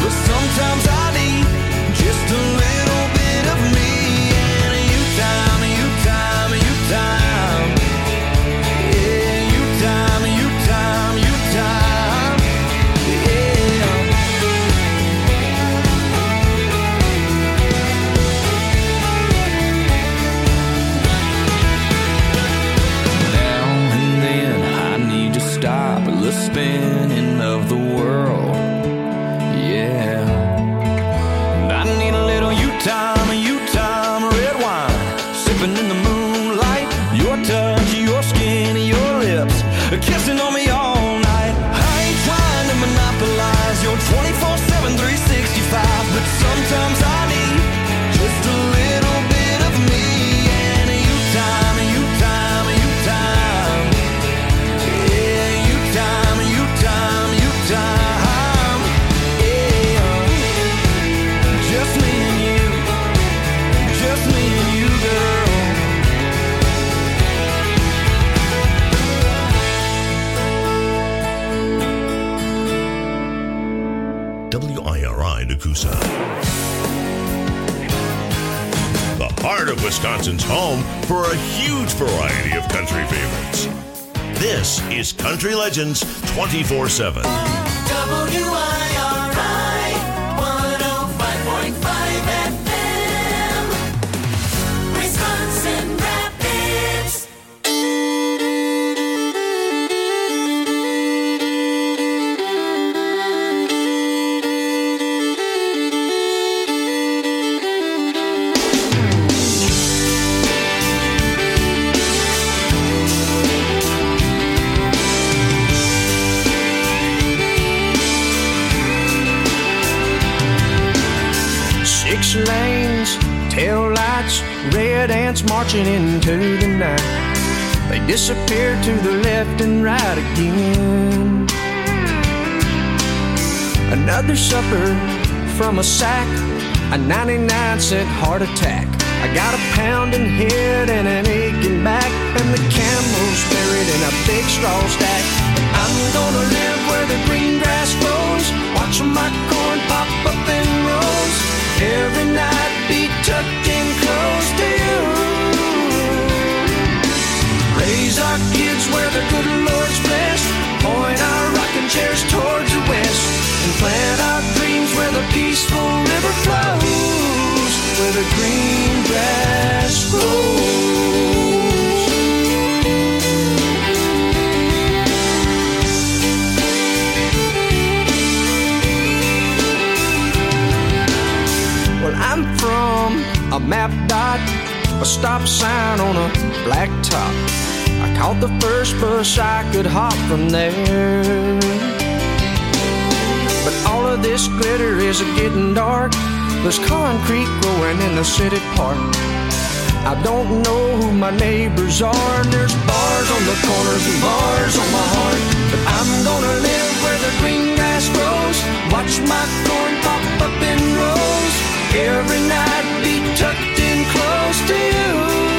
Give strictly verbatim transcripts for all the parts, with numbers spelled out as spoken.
but sometimes I need just a little bit of me and you time, you time, you time. Yeah, you time, you time, you time. Yeah. Now and then I need to stop the spinning of the world. Yeah. And I need a little you time, you time, red wine, sipping in the moonlight. Your touch, your skin, your lips, kissing on me all night. I ain't trying to monopolize your twenty-four seven, three sixty-five, but sometimes I need just a little bit of me and you time, you time, you time. Yeah, you time, you time, you time. Yeah, just me and you, just me and you, girl. W I R I Nakusa. The heart of Wisconsin's home for a huge variety of country favorites. This is Country Legends twenty-four seven. W I R I one oh five point five F M, Wisconsin Rapids. Six lanes, tail lights, red ants marching into the night. They disappear to the left and right again. Another supper from a sack, a ninety-nine cent heart attack. I got a pounding head and an aching back, and the camel's buried in a big straw stack. I'm gonna live where the green grass grows, watching my corn pop up in rows. Every night be tucked in close to you. Raise our kids where the good Lord's blessed, point our rocking chairs towards the west, and plant our dreams where the peaceful river flows, where the green grass grows. Well, I'm from a map dot, a stop sign on a black top. I caught the first bus I could hop from there. But all of this glitter is getting dark. There's concrete growing in the city park. I don't know who my neighbors are, and there's bars on the corners and bars on my heart. But I'm gonna live where the green grass grows, watch my corn pop up in rows. Every night be tucked in close to you.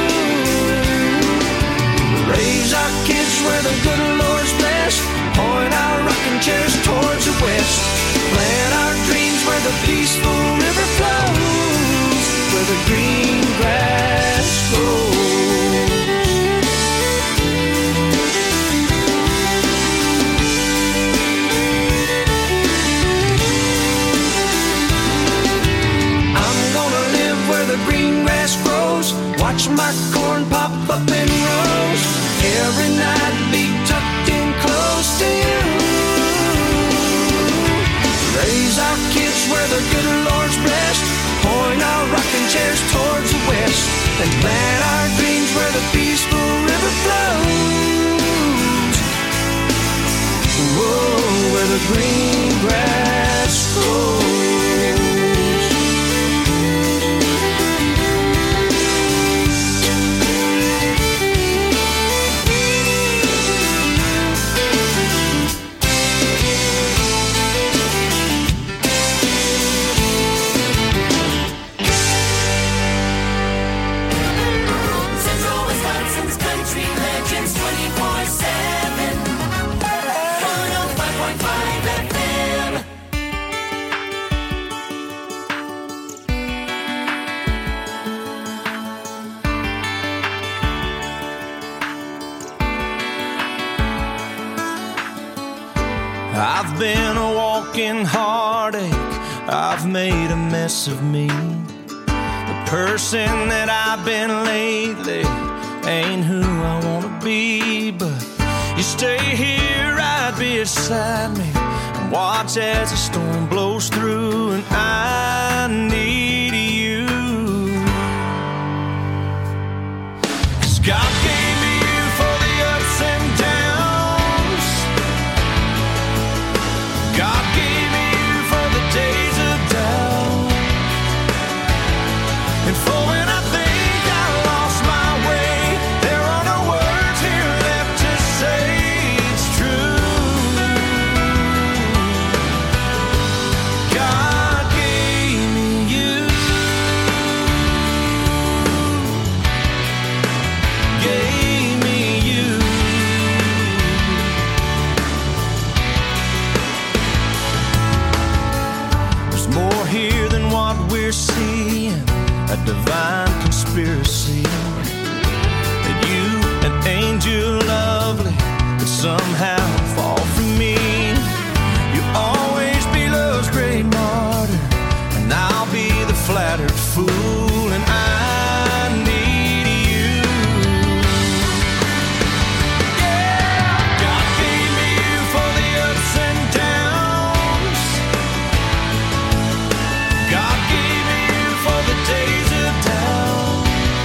Raise our kids where the good Lord's blessed, point our rocking chairs towards the west, plant our dreams where the peaceful river flows, where the green grass grows. Green grass grows, watch my corn pop up in rows. Every night be tucked in close to you. Raise our kids where the good Lord's blessed, point our rocking chairs towards the west, and plant our dreams where the peaceful river flows. Whoa, where the green grass grows. I've been a walking heartache, I've made a mess of me. The person that I've been lately ain't who I wanna be. But you stay here right beside me and watch as the storm blows through, and I need you. 'Cause God gave me you for the ups and downs. God gave me you for the days of doubt, and for when I think I lost my way, there are no words here left to say it's true. God gave me you, gave me you. There's more here than what we're seeing, a divine conspiracy, that you, an angel lovely, could somehow fall from me. You'll always be love's great martyr, and I'll be the flattered fool, and I need you. Yeah, God gave me you for the ups and downs. God gave me you for the days of doubt,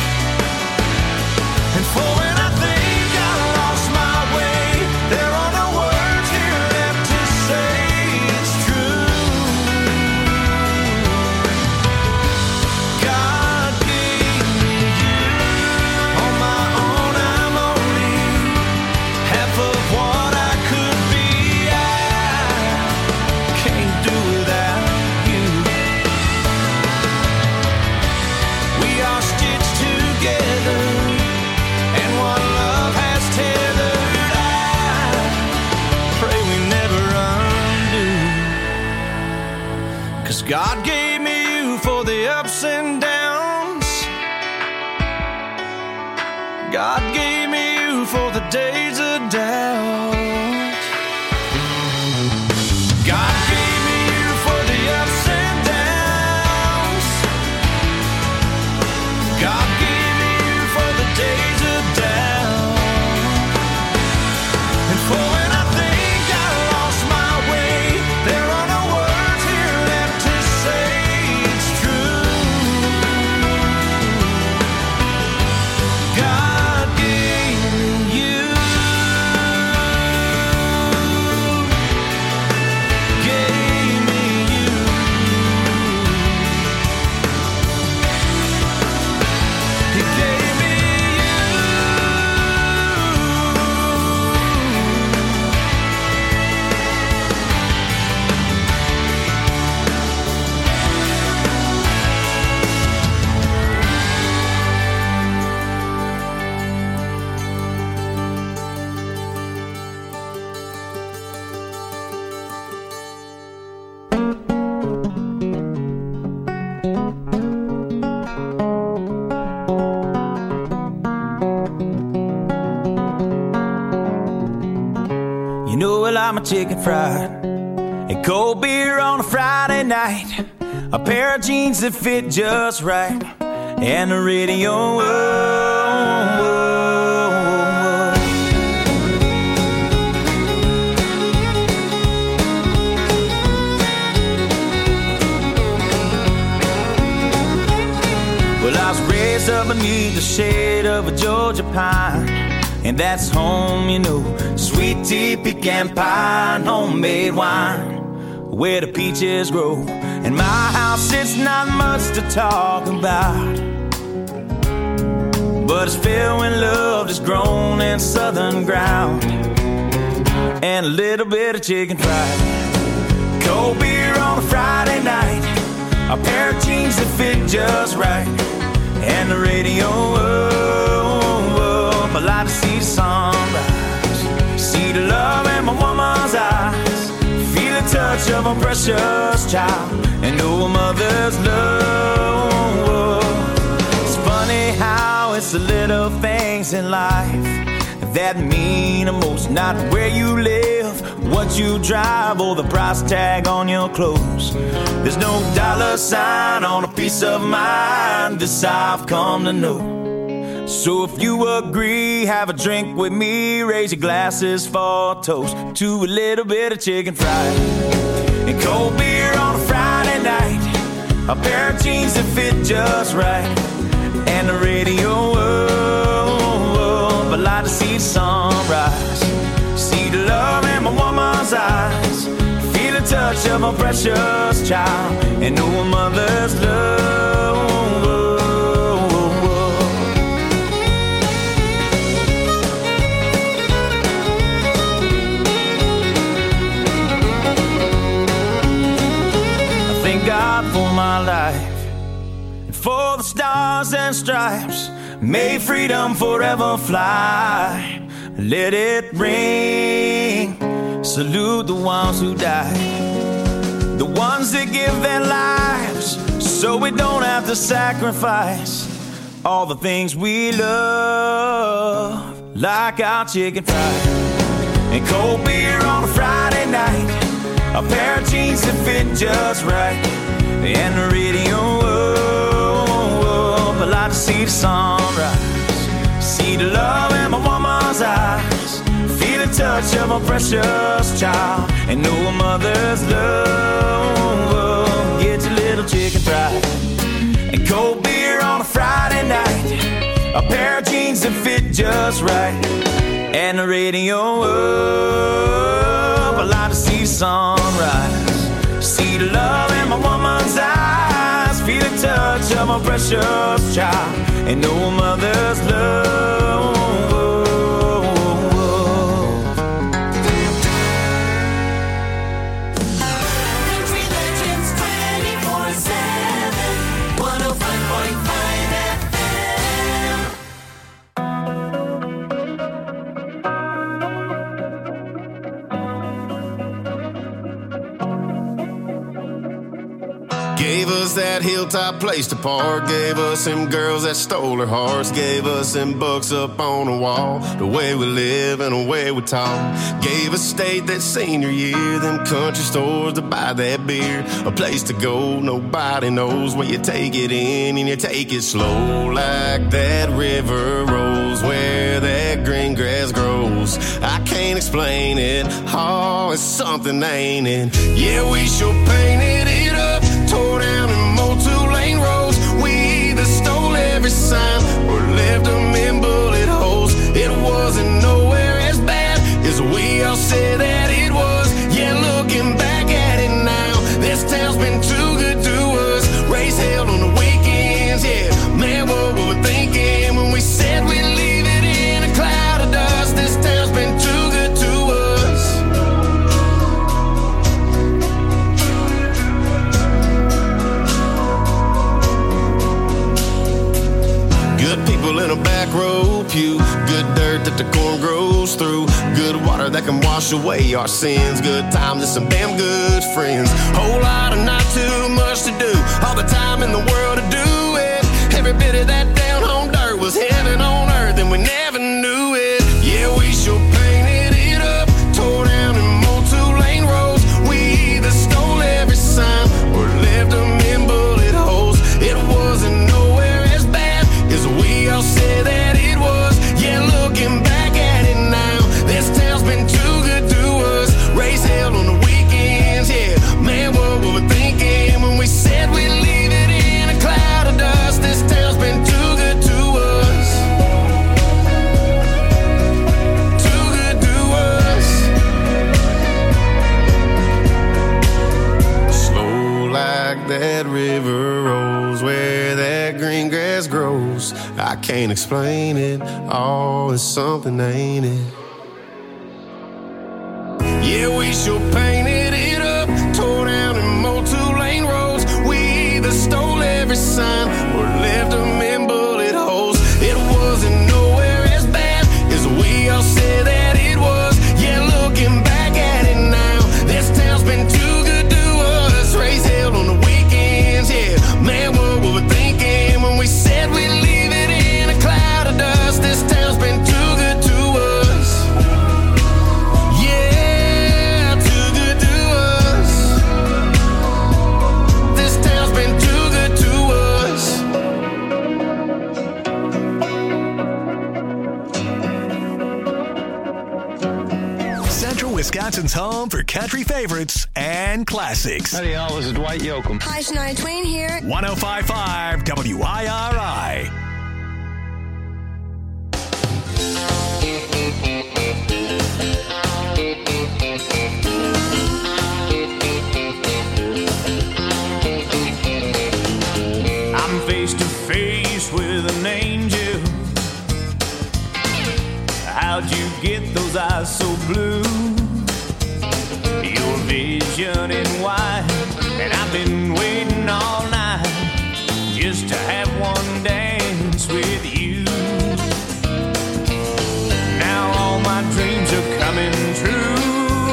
and for when I think I lost my way, there are no words here left to say it's true. God gave me you. On my own I'm only half of what I could be. I can't do without you. We are stitched together, and what love has tethered, I pray we never undo. 'Cause God gave me you for the ups and downs. God gave me you for the days of doubt. God gave me you for the ups and downs. God gave me you for the days of doubt, and for when I think I lost my way, there are no words here left to say it's true. God gave me you, gave me you. He gave me You know, well, I'm a chicken fried and cold beer on a Friday night, a pair of jeans that fit just right, and the radio. Oh, oh, oh. Well, I was raised up beneath the shade of a Georgia pine, and that's home, you know. Sweet tea, pecan pie, and homemade wine, where the peaches grow. In my house, it's not much to talk about, but it's filled with love that's grown in southern ground, and a little bit of chicken fried. Cold beer on a Friday night, a pair of jeans that fit just right, and the radio. Oh, oh, I like to see the sunrise, see the love in my woman's eyes, feel the touch of a precious child, and know a mother's love. It's funny how it's the little things in life that mean the most. Not where you live, what you drive or the price tag on your clothes. There's no dollar sign on a piece of mind, this I've come to know. So if you agree, have a drink with me, raise your glasses for a toast to a little bit of chicken fried and cold beer on a Friday night, a pair of jeans that fit just right, and the radio. I'd like to see the sunrise, see the love in my woman's eyes, feel the touch of my precious child, and know a mother's love. I thank God for my life and for the stars and stripes. May freedom forever fly. Let it ring. Salute the ones who died, the ones that give their lives so we don't have to sacrifice all the things we love, like our chicken fried and cold beer on a Friday night, a pair of jeans that fit just right, and the radio up. I like to see the sunrise, see the love in my woman's eyes, feel the touch of a precious child, and know a mother's love. Get your little chicken fried and cold beer on a Friday night, a pair of jeans that fit just right, and the radio up. I like to see the sunrise, see the love in my woman's eyes, feel the touch of my precious child, and know a mother's love. Country Legends twenty-four seven, one oh five point five F M. Gave us that hilltop place to park, gave us them girls that stole our hearts, gave us them books up on the wall, the way we live and the way we talk. Gave us state that senior year, them country stores to buy that beer, a place to go nobody knows, where you take it in and you take it slow, like that river rolls where that green grass grows. I can't explain it, oh, it's something, ain't it? Yeah, we sure painted it up, tore down and mowed two-lane roads. We either stole every sign or left them in bullet holes. It wasn't nowhere as bad as we all said that it was. Yeah, looking back at it now, this town's been too good to us. Race held on the weekends, yeah. Man, what were we thinking when we said we'd leave it in a cloud of dust? This town's been too good to us. Good people in a back row pew, good dirt that the corn grows through, good water that can wash away our sins, good times and some damn good friends. Whole lot of not too much to do, all the time in the world to do it. Every bit of that down home dirt was heaven on earth and we never knew it. Yeah, we sure painted it up, tore down and mowed two-lane roads. We either stole every sign or left them in bullet holes. It wasn't nowhere as bad as we all said that it was. Yeah, looking back at it now, this town's been too good to us. Race held on the weekends, yeah. Man, what were we thinking when we said we'd leave it in a cloud of dust? This town's been too good to us. Too good to us. Slow like that river rolls where that green grass grows. I can't explain it, oh, it's something, ain't it? Yeah, we sure painted it up, tore down and mowed two-lane roads. We either stole every sign or left them in bullet holes. It wasn't nowhere as bad as we all said that it was. Yeah, looking back at it now, this town's been too good to us. Race held on the weekends, yeah. Man, what were we thinking when we said we'd leave it in a cloud of dust? This town's been too good to us. Yeah. Wisconsin's home for country favorites and classics. Howdy, y'all. This is Dwight Yoakam. Hi, Shania Twain here. one oh five point five W I R I. I'm face to face with an angel. How'd you get those eyes so blue? Your vision in white, and I've been waiting all night just to have one dance with you. Now all my dreams are coming true.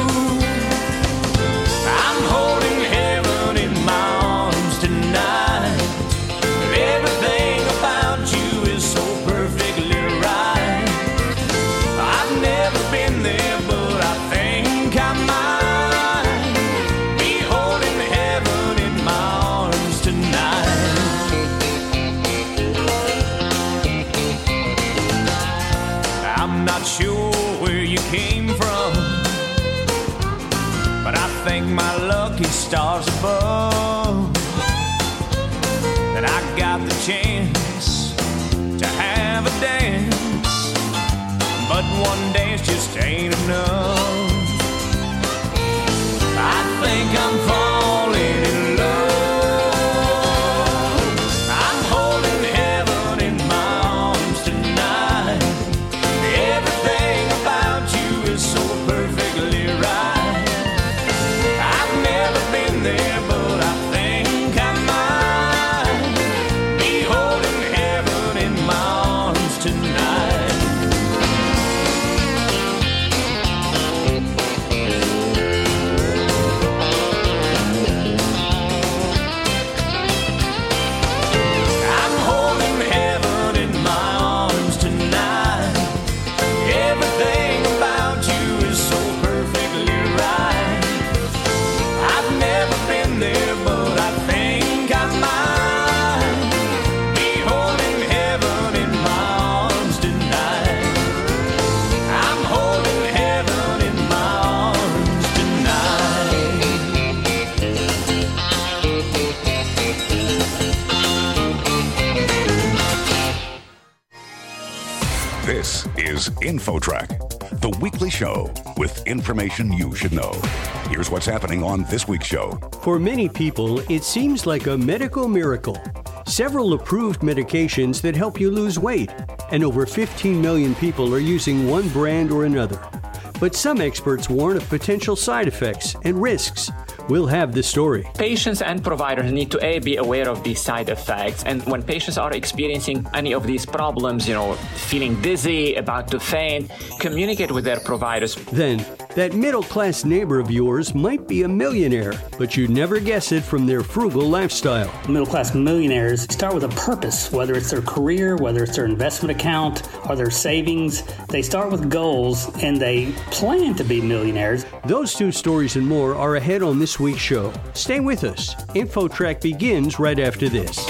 I'm holding heaven in my arms tonight. Everything about you is so perfectly right. I've never been there, but I think I might be holding heaven in my arms tonight. I'm not sure where you came from, but I thank my lucky stars above that I got the chance to have a dance. But one dance just ain't enough. I think I'm falling in love. I'm holding heaven in my arms tonight. Everything about you is so perfectly right. I've never been there, but I think I might be holding heaven in my arms tonight. I'm holding heaven in my arms tonight. Everything about you is so perfectly right. I've never been there, but I think I might be holding heaven in my arms tonight. I'm holding heaven in my arms This is InfoTrack, the weekly show with information you should know. Here's what's happening on this week's show. For many people, it seems like a medical miracle. Several approved medications that help you lose weight, and over fifteen million people are using one brand or another. But some experts warn of potential side effects and risks. We'll have the story. Patients and providers need to A, be aware of these side effects. And when patients are experiencing any of these problems, you know, feeling dizzy, about to faint, communicate with their providers. Then, that middle-class neighbor of yours might be a millionaire, but you'd never guess it from their frugal lifestyle. Middle-class millionaires start with a purpose, whether it's their career, whether it's their investment account, or their savings. They start with goals, and they plan to be millionaires. Those two stories and more are ahead on this week's show. Stay with us. InfoTrack begins right after this.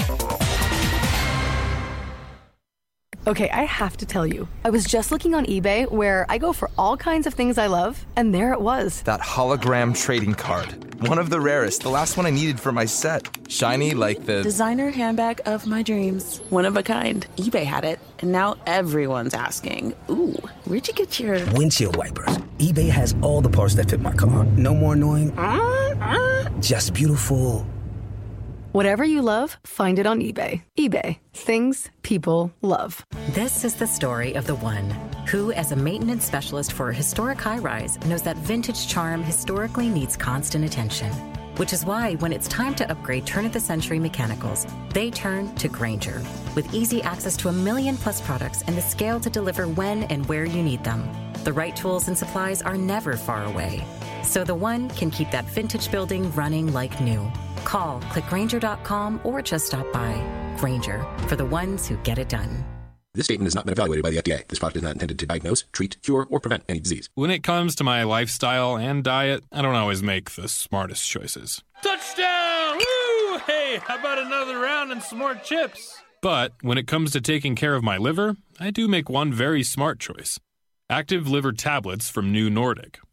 Okay, I have to tell you, I was just looking on eBay where I go for all kinds of things I love, and there it was. That hologram trading card. One of the rarest, the last one I needed for my set. Shiny like the... designer handbag of my dreams. One of a kind. eBay had it, and now everyone's asking, ooh, where'd you get your... windshield wipers. eBay has all the parts that fit my car. No more annoying... Uh, uh. Just beautiful... Whatever you love, find it on eBay. eBay. Things people love. This is the story of the one who, as a maintenance specialist for a historic high-rise, knows that vintage charm historically needs constant attention. Which is why, when it's time to upgrade turn-of-the-century mechanicals, they turn to Grainger. With easy access to a million-plus products and the scale to deliver when and where you need them. The right tools and supplies are never far away. So the one can keep that vintage building running like new. Call, click Grainger dot com, or just stop by. Grainger, for the ones who get it done. This statement has not been evaluated by the F D A. This product is not intended to diagnose, treat, cure, or prevent any disease. When it comes to my lifestyle and diet, I don't always make the smartest choices. Touchdown! Woo! Hey, how about another round and some more chips? But when it comes to taking care of my liver, I do make one very smart choice. Active Liver Tablets from New Nordic.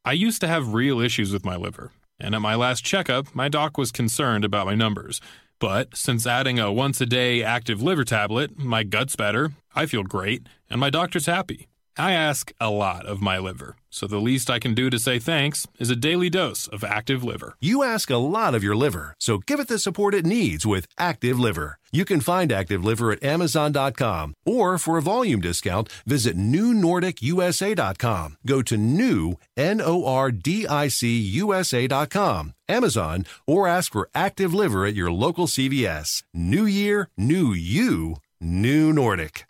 I used to have real issues with my liver, and at my last checkup, my doc was concerned about my numbers. But since adding a once-a-day active liver tablet, my gut's better, I feel great, and my doctor's happy. I ask a lot of my liver, so the least I can do to say thanks is a daily dose of Active Liver. You ask a lot of your liver, so give it the support it needs with Active Liver. You can find Active Liver at Amazon dot com, or for a volume discount, visit New Nordic U S A dot com. Go to new, N O R D I C U S A dot com, Amazon, or ask for Active Liver at your local C V S. New year, new you, New Nordic.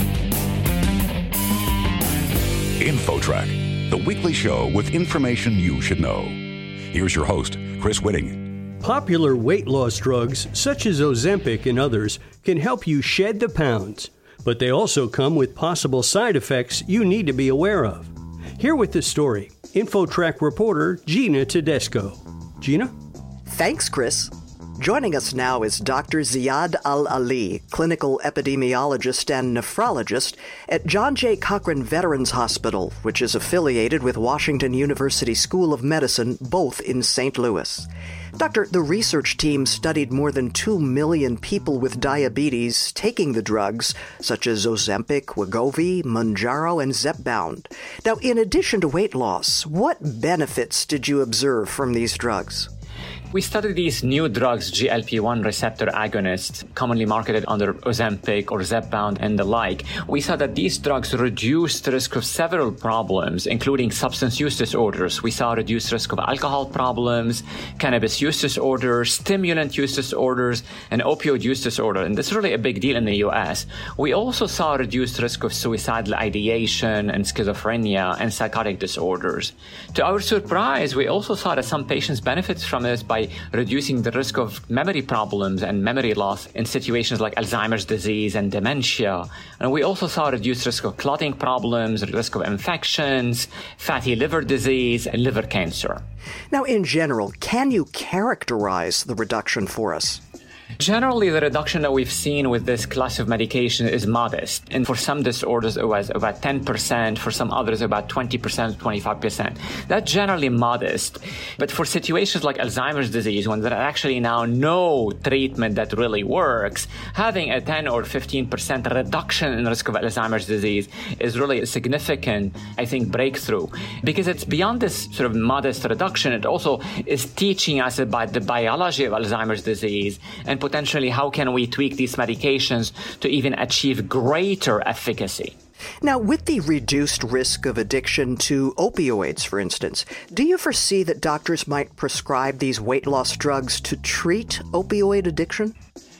InfoTrack, the weekly show with information you should know. Here's your host, Chris Whitting. Popular weight loss drugs, such as Ozempic and others, can help you shed the pounds, but they also come with possible side effects you need to be aware of. Here with this story, InfoTrack reporter Gina Tedesco. Gina? Thanks, Chris. Joining us now is Doctor Ziad Al-Ali, clinical epidemiologist and nephrologist at John J. Cochran Veterans Hospital, which is affiliated with Washington University School of Medicine, both in Saint Louis. Doctor, the research team studied more than two million people with diabetes taking the drugs, such as Ozempic, Wegovy, Mounjaro, and Zepbound. Now, in addition to weight loss, what benefits did you observe from these drugs? We studied these new drugs, G L P one receptor agonists, commonly marketed under Ozempic or Zepbound and the like. We saw that these drugs reduced the risk of several problems, including substance use disorders. We saw reduced risk of alcohol problems, cannabis use disorders, stimulant use disorders, and opioid use disorder. And this is really a big deal in the U S. We also saw reduced risk of suicidal ideation and schizophrenia and psychotic disorders. To our surprise, we also saw that some patients benefit from this by reducing the risk of memory problems and memory loss in situations like Alzheimer's disease and dementia. And we also saw reduced risk of clotting problems, risk of infections, fatty liver disease, and liver cancer. Now, in general, can you characterize the reduction for us? Generally, the reduction that we've seen with this class of medication is modest. And for some disorders, it was about ten percent. For some others, about twenty percent, twenty-five percent. That's generally modest. But for situations like Alzheimer's disease, when there are actually now no treatment that really works, having a ten or fifteen percent reduction in risk of Alzheimer's disease is really a significant, I think, breakthrough. Because it's beyond this sort of modest reduction, it also is teaching us about the biology of Alzheimer's disease and potentially how can we tweak these medications to even achieve greater efficacy. Now, with the reduced risk of addiction to opioids, for instance, do you foresee that doctors might prescribe these weight loss drugs to treat opioid addiction?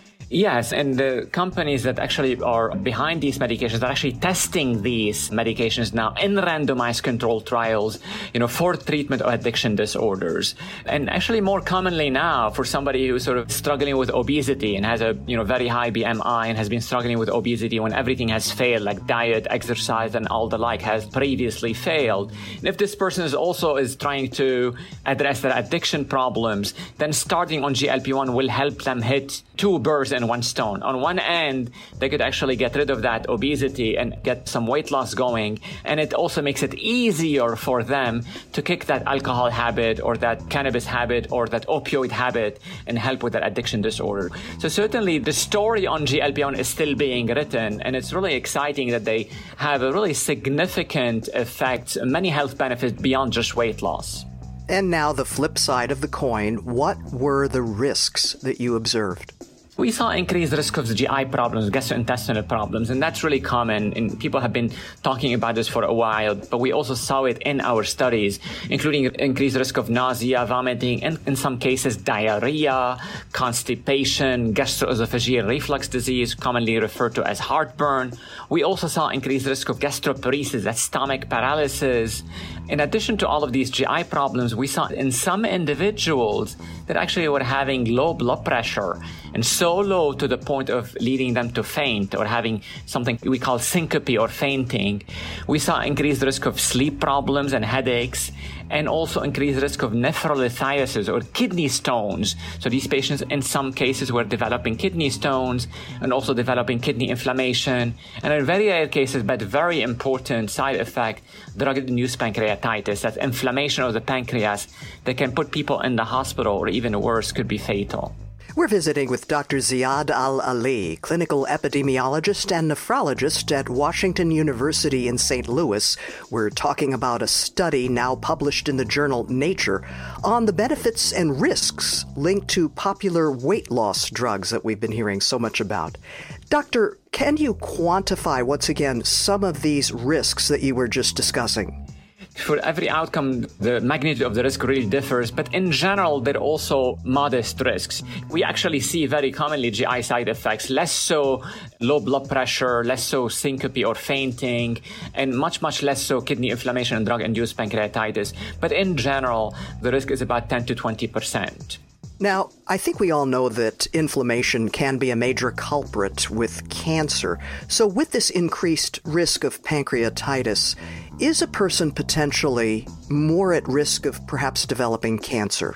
Yes, and the companies that actually are behind these medications are actually testing these medications now in randomized controlled trials, you know, for treatment of addiction disorders. And actually more commonly now for somebody who's sort of struggling with obesity and has a, you know, very high B M I and has been struggling with obesity when everything has failed, like diet, exercise, and all the like has previously failed. And if this person is also is trying to address their addiction problems, then starting on G L P one will help them hit two birds in one stone. On one end, they could actually get rid of that obesity and get some weight loss going. And it also makes it easier for them to kick that alcohol habit or that cannabis habit or that opioid habit and help with that addiction disorder. So certainly the story on G L P one is still being written, and it's really exciting that they have a really significant effect, many health benefits beyond just weight loss. And now the flip side of the coin, what were the risks that you observed? We saw increased risk of G I problems, gastrointestinal problems, and that's really common. And people have been talking about this for a while, but we also saw it in our studies, including increased risk of nausea, vomiting, and in some cases diarrhea, constipation, gastroesophageal reflux disease, commonly referred to as heartburn. We also saw increased risk of gastroparesis, that's stomach paralysis. In addition to all of these G I problems, we saw in some individuals that actually were having low blood pressure and so low to the point of leading them to faint or having something we call syncope or fainting. We saw increased risk of sleep problems and headaches, and also increased risk of nephrolithiasis or kidney stones. So these patients in some cases were developing kidney stones and also developing kidney inflammation. And in very rare cases, but very important side effect, drug-induced pancreatitis. That's inflammation of the pancreas that can put people in the hospital, or even worse, could be fatal. We're visiting with Doctor Ziad Al-Ali, clinical epidemiologist and nephrologist at Washington University in Saint Louis. We're talking about a study now published in the journal Nature on the benefits and risks linked to popular weight loss drugs that we've been hearing so much about. Doctor, can you quantify, once again, some of these risks that you were just discussing? For every outcome, the magnitude of the risk really differs, but in general, there are also modest risks. We actually see very commonly G I side effects, less so low blood pressure, less so syncope or fainting, and much, much less so kidney inflammation and drug-induced pancreatitis. But in general, the risk is about ten to twenty percent. Now, I think we all know that inflammation can be a major culprit with cancer. So with this increased risk of pancreatitis, is a person potentially more at risk of perhaps developing cancer?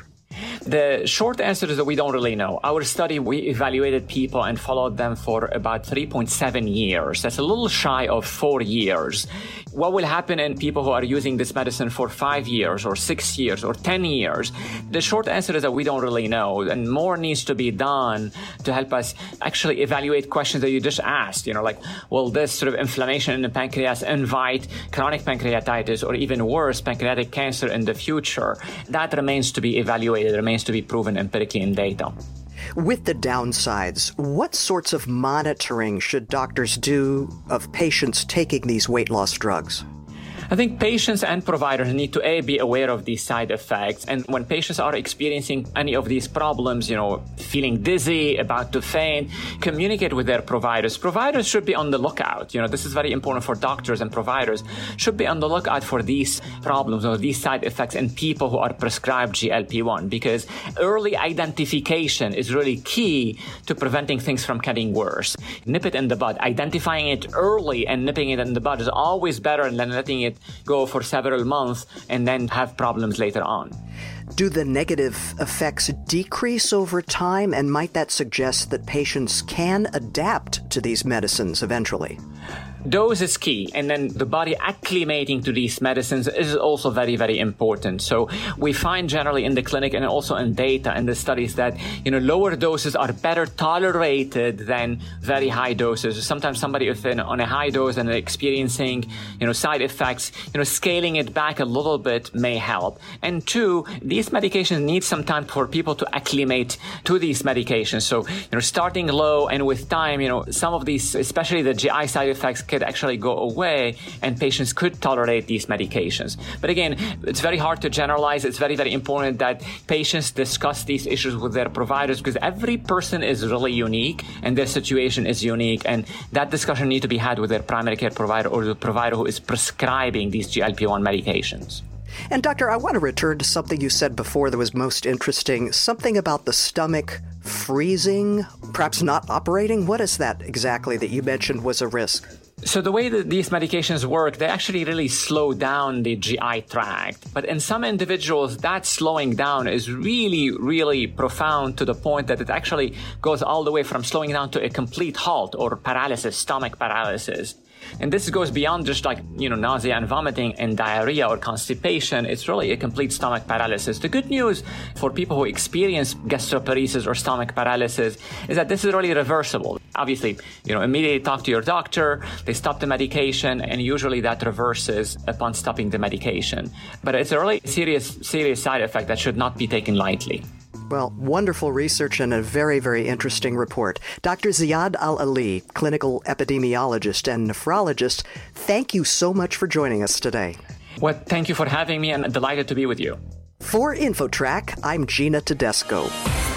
The short answer is that we don't really know. Our study, we evaluated people and followed them for about three point seven years. That's a little shy of four years. What will happen in people who are using this medicine for five years or six years or ten years? The short answer is that we don't really know, and more needs to be done to help us actually evaluate questions that you just asked. You know, like, will this sort of inflammation in the pancreas invite chronic pancreatitis or even worse, pancreatic cancer in the future? That remains to be evaluated. It remains to be proven empirically in data. With the downsides, what sorts of monitoring should doctors do of patients taking these weight loss drugs? I think patients and providers need to, A, be aware of these side effects. And when patients are experiencing any of these problems, you know, feeling dizzy, about to faint, communicate with their providers. Providers should be on the lookout. You know, this is very important for doctors and providers. Should be on the lookout for these problems or these side effects in people who are prescribed G L P one, because early identification is really key to preventing things from getting worse. Nip it in the bud. Identifying it early and nipping it in the bud is always better than letting it go for several months and then have problems later on. Do the negative effects decrease over time, and might that suggest that patients can adapt to these medicines eventually? Dose is key, and then the body acclimating to these medicines is also very, very important. So we find generally in the clinic and also in data and the studies that, you know, lower doses are better tolerated than very high doses. Sometimes somebody if in, on a high dose and experiencing, you know, side effects, you know, scaling it back a little bit may help. And two, these medications need some time for people to acclimate to these medications. So, you know, starting low and with time, you know, some of these, especially the G I side effects, could actually go away and patients could tolerate these medications. But again, it's very hard to generalize. It's very, very important that patients discuss these issues with their providers, because every person is really unique and their situation is unique. And that discussion needs to be had with their primary care provider or the provider who is prescribing these G L P one medications. And doctor, I want to return to something you said before that was most interesting, something about the stomach freezing, perhaps not operating. What is that exactly that you mentioned was a risk? So the way that these medications work, they actually really slow down the G I tract. But in some individuals, that slowing down is really, really profound to the point that it actually goes all the way from slowing down to a complete halt or paralysis, stomach paralysis. And this goes beyond just like, you know, nausea and vomiting and diarrhea or constipation. It's really a complete stomach paralysis. The good news for people who experience gastroparesis or stomach paralysis is that this is really reversible. Obviously, you know, immediately talk to your doctor, they stop the medication, and usually that reverses upon stopping the medication. But it's a really serious, serious side effect that should not be taken lightly. Well, wonderful research and a very, very interesting report. Doctor Ziad Al-Ali, clinical epidemiologist and nephrologist, thank you so much for joining us today. Well, thank you for having me, and delighted to be with you. For InfoTrack, I'm Gina Tedesco.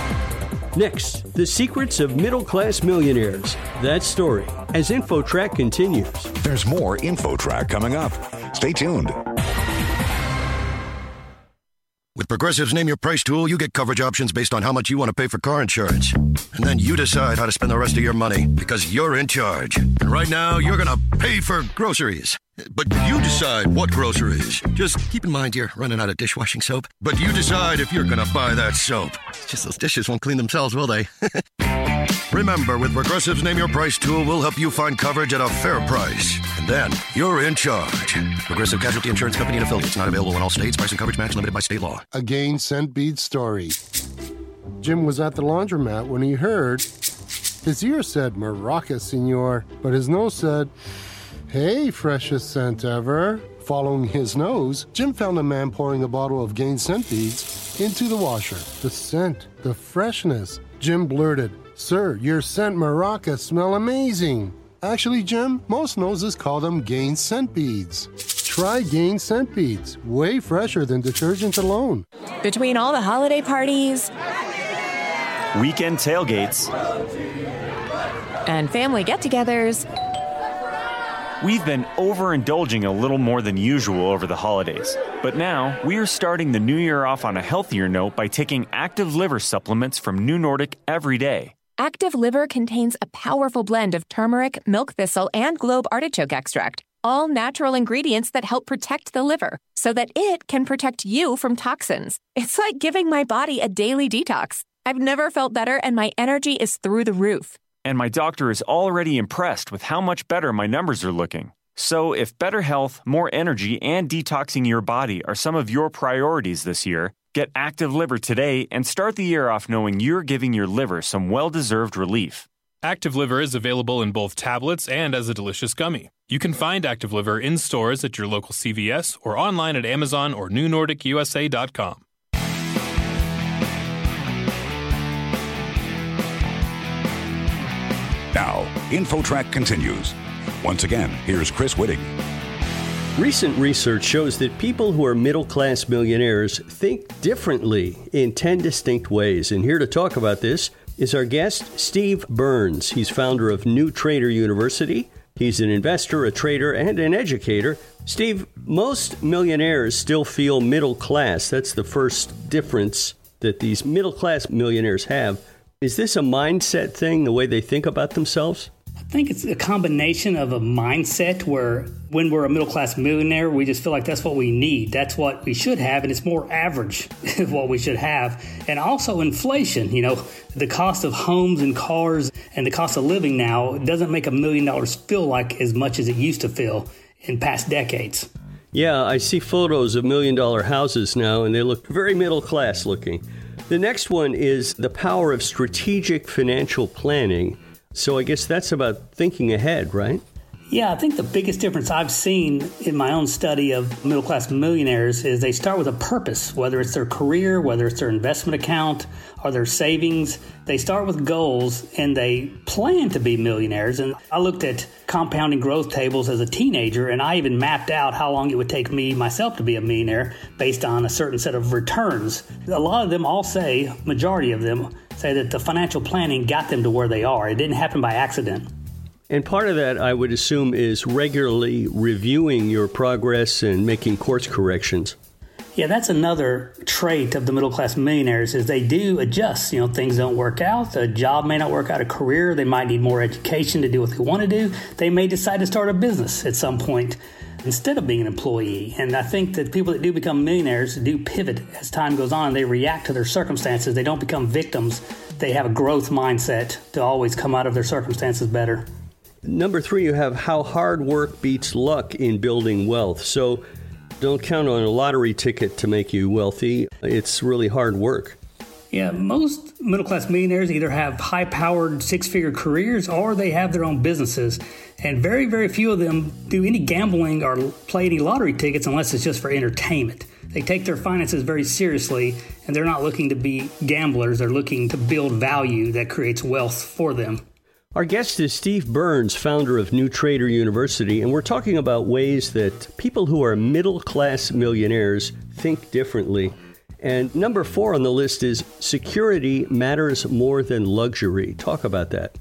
Next, the secrets of middle-class millionaires. That story as InfoTrack continues. There's more InfoTrack coming up. Stay tuned. With Progressive's Name Your Price tool, you get coverage options based on how much you want to pay for car insurance. And then you decide how to spend the rest of your money because you're in charge. And right now, you're going to pay for groceries. But you decide what groceries. Just keep in mind you're running out of dishwashing soap. But you decide if you're going to buy that soap. It's just those dishes won't clean themselves, will they? Remember, with Progressive's Name Your Price tool, we'll help you find coverage at a fair price. And then you're in charge. Progressive Casualty Insurance Company and affiliates. Not available in all states. Price and coverage match limited by state law. A Gain Scent Beads story. Jim was at the laundromat when he heard his ear said Maraca, senor, but his nose said, "Hey, freshest scent ever." Following his nose, Jim found a man pouring a bottle of Gain Scent Beads into the washer. The scent, the freshness. Jim blurted, "Sir, your scent Maraca smell amazing." Actually, Jim, most noses call them Gain Scent Beads. Try Gain Scent Beads, way fresher than detergent alone. Between all the holiday parties, weekend tailgates, and family get-togethers, we've been overindulging a little more than usual over the holidays. But now, we are starting the new year off on a healthier note by taking Active Liver supplements from New Nordic every day. Active Liver contains a powerful blend of turmeric, milk thistle, and globe artichoke extract, all natural ingredients that help protect the liver so that it can protect you from toxins. It's like giving my body a daily detox. I've never felt better, and my energy is through the roof. And my doctor is already impressed with how much better my numbers are looking. So if better health, more energy, and detoxing your body are some of your priorities this year, get Active Liver today and start the year off knowing you're giving your liver some well-deserved relief. Active Liver is available in both tablets and as a delicious gummy. You can find Active Liver in stores at your local C V S or online at Amazon or new nordic u s a dot com. Now, InfoTrack continues. Once again, here's Chris Whitting. Recent research shows that people who are middle-class millionaires think differently in ten distinct ways. And here to talk about this is our guest, Steve Burns. He's founder of New Trader University. He's an investor, a trader, and an educator. Steve, most millionaires still feel middle class. That's the first difference that these middle-class millionaires have. Is this a mindset thing, the way they think about themselves? I think it's a combination of a mindset where when we're a middle-class millionaire, we just feel like that's what we need. That's what we should have, and it's more average of what we should have. And also inflation, you know, the cost of homes and cars and the cost of living now doesn't make a million dollars feel like as much as it used to feel in past decades. Yeah, I see photos of million-dollar houses now, and they look very middle-class looking. The next one is the power of strategic financial planning. So I guess that's about thinking ahead, right? Yeah, I think the biggest difference I've seen in my own study of middle-class millionaires is they start with a purpose, whether it's their career, whether it's their investment account, or their savings. They start with goals, and they plan to be millionaires. And I looked at compounding growth tables as a teenager, and I even mapped out how long it would take me myself to be a millionaire based on a certain set of returns. A lot of them all say, majority of them, say that the financial planning got them to where they are. It didn't happen by accident. And part of that, I would assume, is regularly reviewing your progress and making course corrections. Yeah, that's another trait of the middle-class millionaires is they do adjust. You know, things don't work out. A job may not work out, a career. They might need more education to do what they want to do. They may decide to start a business at some point instead of being an employee. And I think that people that do become millionaires do pivot as time goes on. They react to their circumstances. They don't become victims. They have a growth mindset to always come out of their circumstances better. Number three, you have how hard work beats luck in building wealth. So don't count on a lottery ticket to make you wealthy. It's really hard work. Yeah, most middle-class millionaires either have high-powered six-figure careers or they have their own businesses. And very, very few of them do any gambling or play any lottery tickets unless it's just for entertainment. They take their finances very seriously, and they're not looking to be gamblers. They're looking to build value that creates wealth for them. Our guest is Steve Burns, founder of New Trader University, and we're talking about ways that people who are middle-class millionaires think differently. And number four on the list is security matters more than luxury. Talk about that.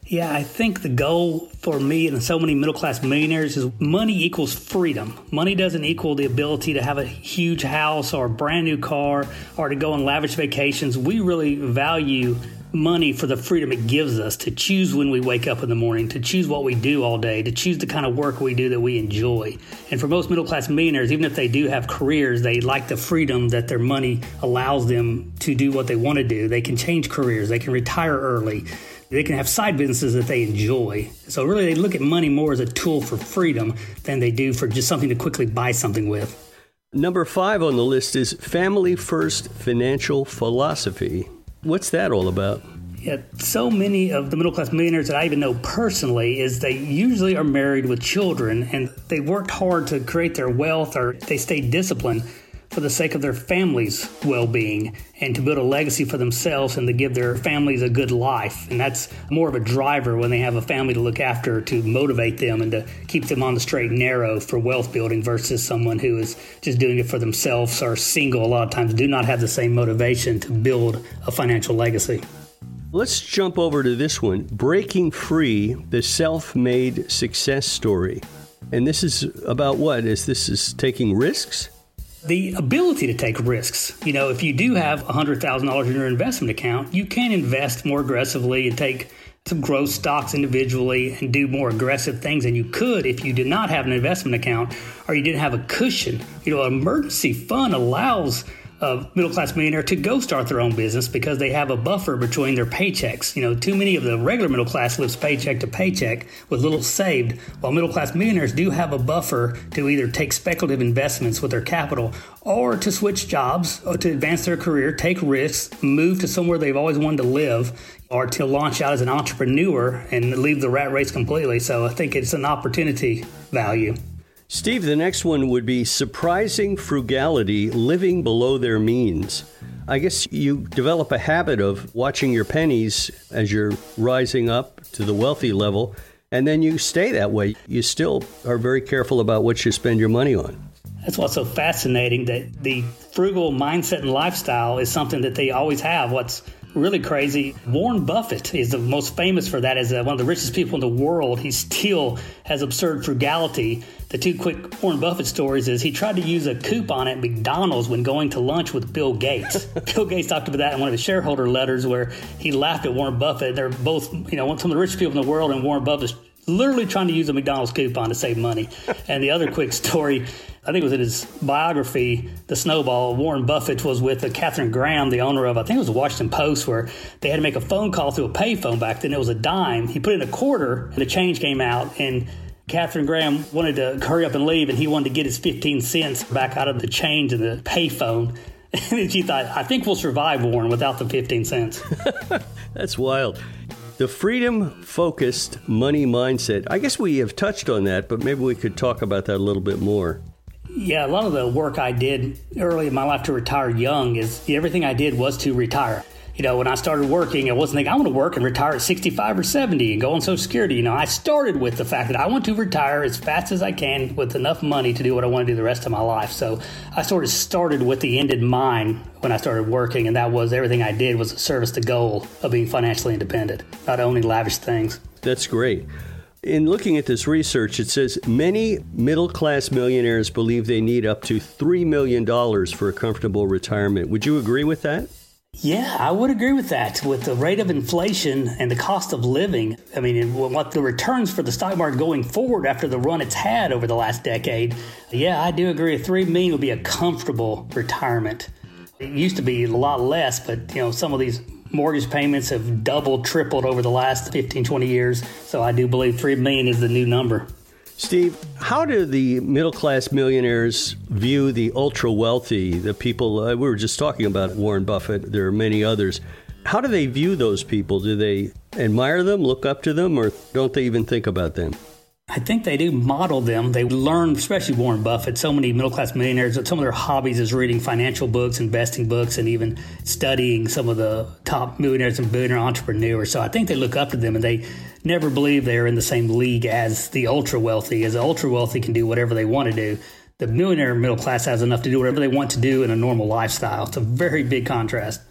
Yeah, I think the goal for me and so many middle-class millionaires is money equals freedom. Money doesn't equal the ability to have a huge house or a brand new car or to go on lavish vacations. We really value money for the freedom it gives us to choose when we wake up in the morning, to choose what we do all day, to choose the kind of work we do that we enjoy. And for most middle-class millionaires, even if they do have careers, they like the freedom that their money allows them to do what they want to do. They can change careers. They can retire early. They can have side businesses that they enjoy. So really, they look at money more as a tool for freedom than they do for just something to quickly buy something with. Number five on the list is Family First Financial Philosophy. What's that all about? Yeah, so many of the middle-class millionaires that I even know personally is they usually are married with children, and they worked hard to create their wealth, or they stayed disciplined for the sake of their family's well-being and to build a legacy for themselves and to give their families a good life. And that's more of a driver when they have a family to look after, to motivate them and to keep them on the straight and narrow for wealth building, versus someone who is just doing it for themselves or single a lot of times do not have the same motivation to build a financial legacy. Let's jump over to this one, Breaking Free, the Self-Made Success Story. And this is about what? Is this is taking risks? The ability to take risks. You know, if you do have one hundred thousand dollars in your investment account, you can invest more aggressively and take some growth stocks individually and do more aggressive things than you could if you did not have an investment account or you didn't have a cushion. You know, an emergency fund allows a middle-class millionaire to go start their own business because they have a buffer between their paychecks. You know, too many of the regular middle class lives paycheck to paycheck with little saved, while middle-class millionaires do have a buffer to either take speculative investments with their capital or to switch jobs or to advance their career, take risks, move to somewhere they've always wanted to live, or to launch out as an entrepreneur and leave the rat race completely. So I think it's an opportunity value. Steve, the next one would be Surprising Frugality, Living Below Their Means. I guess you develop a habit of watching your pennies as you're rising up to the wealthy level, and then you stay that way. You still are very careful about what you spend your money on. That's what's so fascinating, that the frugal mindset and lifestyle is something that they always have. What's really crazy, Warren Buffett is the most famous for that. As one of the richest people in the world, he still has absurd frugality. The two quick Warren Buffett stories is he tried to use a coupon at McDonald's when going to lunch with Bill Gates. Bill Gates talked about that in one of his shareholder letters where he laughed at Warren Buffett. They're both, you know, some of the richest people in the world, and Warren Buffett's literally trying to use a McDonald's coupon to save money. And the other quick story, I think it was in his biography, The Snowball, Warren Buffett was with Katharine Graham, the owner of, I think it was the Washington Post, where they had to make a phone call through a payphone back then. It was a dime. He put in a quarter, and the change came out, and Katharine Graham wanted to hurry up and leave, and he wanted to get his fifteen cents back out of the change in the payphone. And she thought, I think we'll survive, Warren, without the fifteen cents. That's wild. The freedom-focused money mindset. I guess we have touched on that, but maybe we could talk about that a little bit more. Yeah, a lot of the work I did early in my life to retire young is everything I did was to retire. You know, when I started working, I wasn't thinking I want to work and retire at sixty-five or seventy and go on Social Security. You know, I started with the fact that I want to retire as fast as I can with enough money to do what I want to do the rest of my life. So I sort of started with the end in mind when I started working, and that was everything I did was to service the goal of being financially independent, not owning lavish things. That's great. In looking at this research, it says many middle-class millionaires believe they need up to three million dollars for a comfortable retirement. Would you agree with that? Yeah, I would agree with that. With the rate of inflation and the cost of living, I mean, what the returns for the stock market going forward after the run it's had over the last decade, yeah, I do agree. three million dollars would be a comfortable retirement. It used to be a lot less, but, you know, some of these mortgage payments have doubled, tripled over the last fifteen, twenty years. So I do believe three million dollars is the new number. Steve, how do the middle-class millionaires view the ultra-wealthy, the people, uh, we were just talking about Warren Buffett, there are many others. How do they view those people? Do they admire them, look up to them, or don't they even think about them? I think they do model them. They learn, especially Warren Buffett, so many middle-class millionaires, some of their hobbies is reading financial books, investing books, and even studying some of the top millionaires and billionaire entrepreneurs. So I think they look up to them, and they never believe they're in the same league as the ultra-wealthy. As the ultra-wealthy can do whatever they want to do, the millionaire middle class has enough to do whatever they want to do in a normal lifestyle. It's a very big contrast.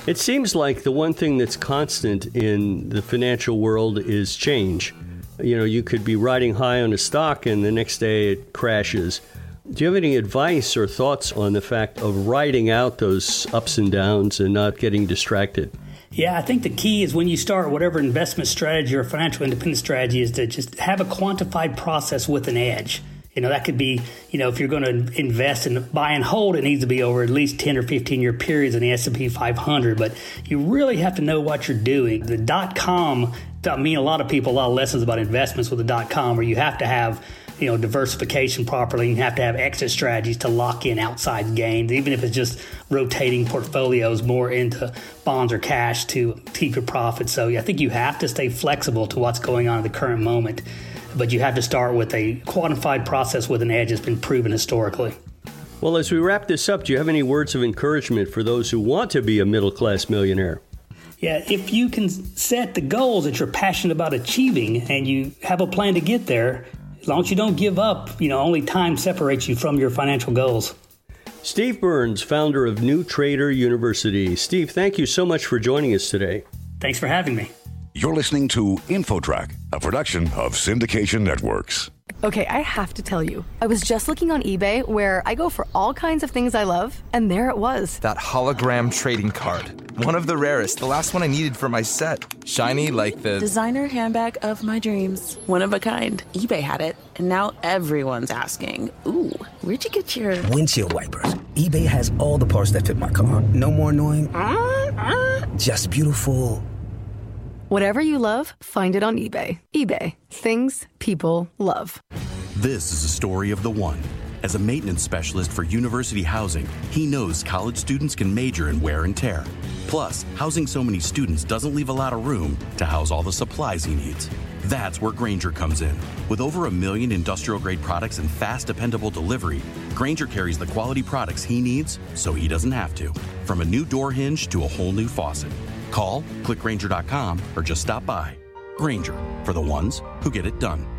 It seems like the one thing that's constant in the financial world is change. You know, you could be riding high on a stock and the next day it crashes. Do you have any advice or thoughts on the fact of riding out those ups and downs and not getting distracted? Yeah, I think the key is when you start whatever investment strategy or financial independence strategy is to just have a quantified process with an edge. You know, that could be, you know, if you're going to invest and buy and hold, it needs to be over at least ten or fifteen year periods in the S and P five hundred. But you really have to know what you're doing. The dot-com, I mean, a lot of people, a lot of lessons about investments with the dot-com where you have to have, you know, diversification properly. You have to have exit strategies to lock in outside gains, even if it's just rotating portfolios more into bonds or cash to keep your profits. So yeah, I think you have to stay flexible to what's going on at the current moment. But you have to start with a quantified process with an edge that's been proven historically. Well, as we wrap this up, do you have any words of encouragement for those who want to be a middle-class millionaire? Yeah, if you can set the goals that you're passionate about achieving and you have a plan to get there, as long as you don't give up, you know, only time separates you from your financial goals. Steve Burns, founder of New Trader University. Steve, thank you so much for joining us today. Thanks for having me. You're listening to InfoTrack, a production of Syndication Networks. Okay, I have to tell you, I was just looking on eBay where I go for all kinds of things I love, and there it was. That hologram trading card. One of the rarest, the last one I needed for my set. Shiny like the... designer handbag of my dreams. One of a kind. eBay had it, and now everyone's asking, ooh, where'd you get your... windshield wipers. eBay has all the parts that fit my car. No more annoying... Uh, uh, just beautiful... Whatever you love, find it on eBay. eBay. Things people love. This is a story of the one. As a maintenance specialist for university housing, he knows college students can major in wear and tear. Plus, housing so many students doesn't leave a lot of room to house all the supplies he needs. That's where Grainger comes in. With over a million industrial-grade products and fast, dependable delivery, Grainger carries the quality products he needs so he doesn't have to. From a new door hinge to a whole new faucet. Call, click Grainger dot com, or just stop by. Grainger, for the ones who get it done.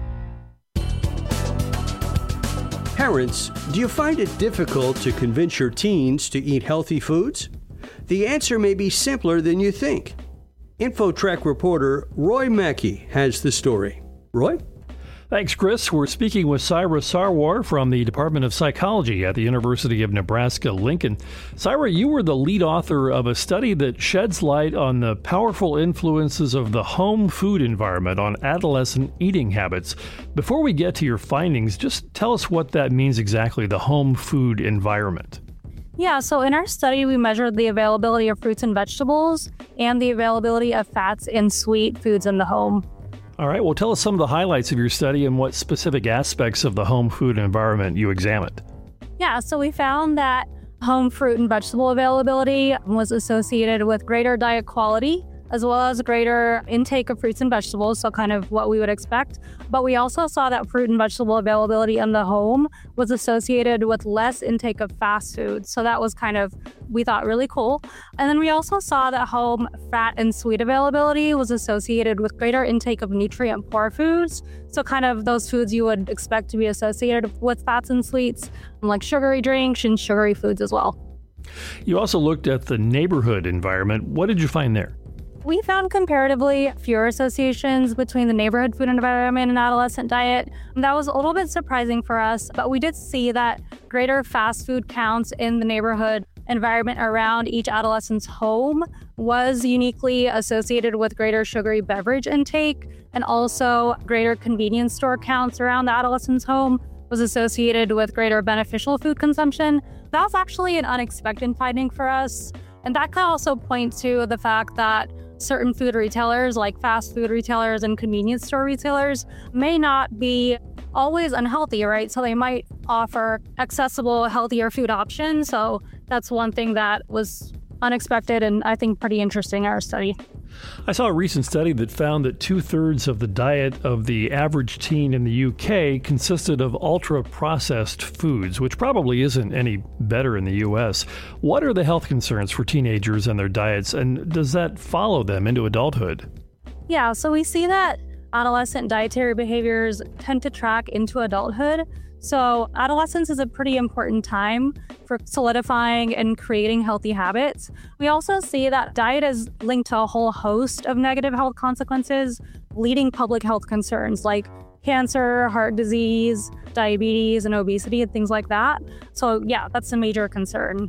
Parents, do you find it difficult to convince your teens to eat healthy foods? The answer may be simpler than you think. InfoTrack reporter Roy Mackey has the story. Roy? Thanks, Chris. We're speaking with Saira Sarwar from the Department of Psychology at the University of Nebraska-Lincoln. Saira, you were the lead author of a study that sheds light on the powerful influences of the home food environment on adolescent eating habits. Before we get to your findings, just tell us what that means exactly, the home food environment. Yeah, so in our study, we measured the availability of fruits and vegetables and the availability of fats and sweet foods in the home. All right, well, tell us some of the highlights of your study and what specific aspects of the home food environment you examined. Yeah, so we found that home fruit and vegetable availability was associated with greater diet quality, as well as greater intake of fruits and vegetables, so kind of what we would expect. But we also saw that fruit and vegetable availability in the home was associated with less intake of fast food. So that was kind of, we thought, really cool. And then we also saw that home fat and sweet availability was associated with greater intake of nutrient-poor foods. So kind of those foods you would expect to be associated with fats and sweets, like sugary drinks and sugary foods as well. You also looked at the neighborhood environment. What did you find there? We found comparatively fewer associations between the neighborhood food environment and adolescent diet. That was a little bit surprising for us, but we did see that greater fast food counts in the neighborhood environment around each adolescent's home was uniquely associated with greater sugary beverage intake, and also greater convenience store counts around the adolescent's home was associated with greater beneficial food consumption. That was actually an unexpected finding for us. And that could also point to the fact that certain food retailers, like fast food retailers and convenience store retailers, may not be always unhealthy, right? So they might offer accessible, healthier food options. So that's one thing that was unexpected and I think pretty interesting in our study. I saw a recent study that found that two-thirds of the diet of the average teen in the U K consisted of ultra-processed foods, which probably isn't any better in the U S. What are the health concerns for teenagers and their diets, and does that follow them into adulthood? Yeah, so we see that adolescent dietary behaviors tend to track into adulthood. So adolescence is a pretty important time for solidifying and creating healthy habits. We also see that diet is linked to a whole host of negative health consequences, leading public health concerns like cancer, heart disease, diabetes, and obesity, and things like that. So yeah, that's a major concern.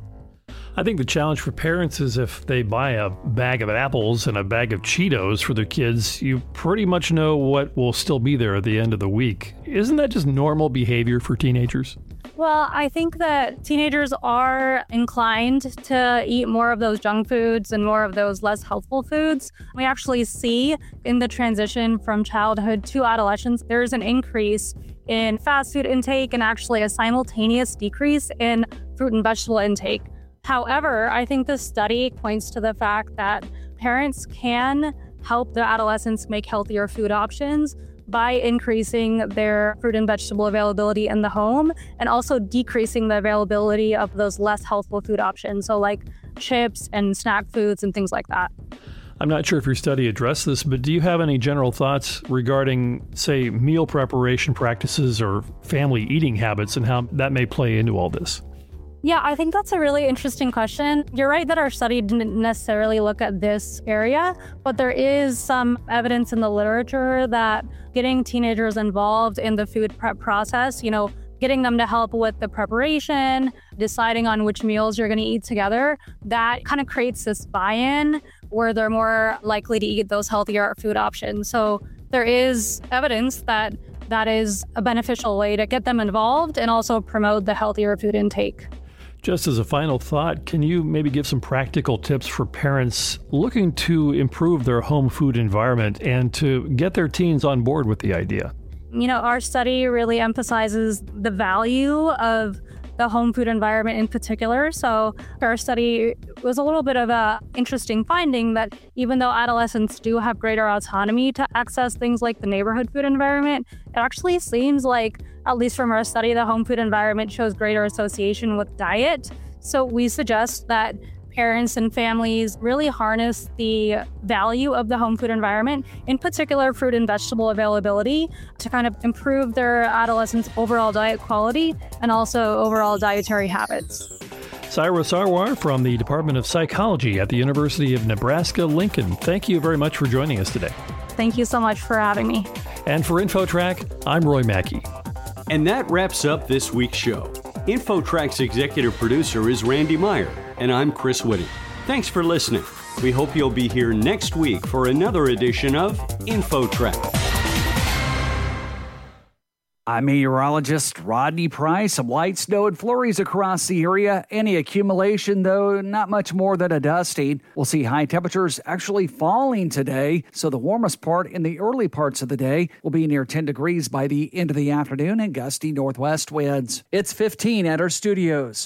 I think the challenge for parents is if they buy a bag of apples and a bag of Cheetos for their kids, you pretty much know what will still be there at the end of the week. Isn't that just normal behavior for teenagers? Well, I think that teenagers are inclined to eat more of those junk foods and more of those less healthful foods. We actually see in the transition from childhood to adolescence, there's an increase in fast food intake and actually a simultaneous decrease in fruit and vegetable intake. However, I think this study points to the fact that parents can help their adolescents make healthier food options by increasing their fruit and vegetable availability in the home and also decreasing the availability of those less healthful food options, so like chips and snack foods and things like that. I'm not sure if your study addressed this, but do you have any general thoughts regarding, say, meal preparation practices or family eating habits and how that may play into all this? Yeah, I think that's a really interesting question. You're right that our study didn't necessarily look at this area, but there is some evidence in the literature that getting teenagers involved in the food prep process, you know, getting them to help with the preparation, deciding on which meals you're going to eat together, that kind of creates this buy-in where they're more likely to eat those healthier food options. So there is evidence that that is a beneficial way to get them involved and also promote the healthier food intake. Just as a final thought, can you maybe give some practical tips for parents looking to improve their home food environment and to get their teens on board with the idea? You know, our study really emphasizes the value of the home food environment in particular. So our study was a little bit of a interesting finding that even though adolescents do have greater autonomy to access things like the neighborhood food environment, it actually seems like, at least from our study, the home food environment shows greater association with diet. So we suggest that parents and families really harness the value of the home food environment, in particular fruit and vegetable availability, to kind of improve their adolescents' overall diet quality and also overall dietary habits. Saira Sarwar from the Department of Psychology at the University of Nebraska-Lincoln. Thank you very much for joining us today. Thank you so much for having me. And for InfoTrack, I'm Roy Mackey. And that wraps up this week's show. InfoTrack's executive producer is Randy Meyer, and I'm Chris Whitting. Thanks for listening. We hope you'll be here next week for another edition of InfoTrack. I'm meteorologist Rodney Price. Some light snow and flurries across the area. Any accumulation, though, not much more than a dusting. We'll see high temperatures actually falling today, so the warmest part in the early parts of the day will be near ten degrees by the end of the afternoon and gusty northwest winds. It's fifteen at our studios.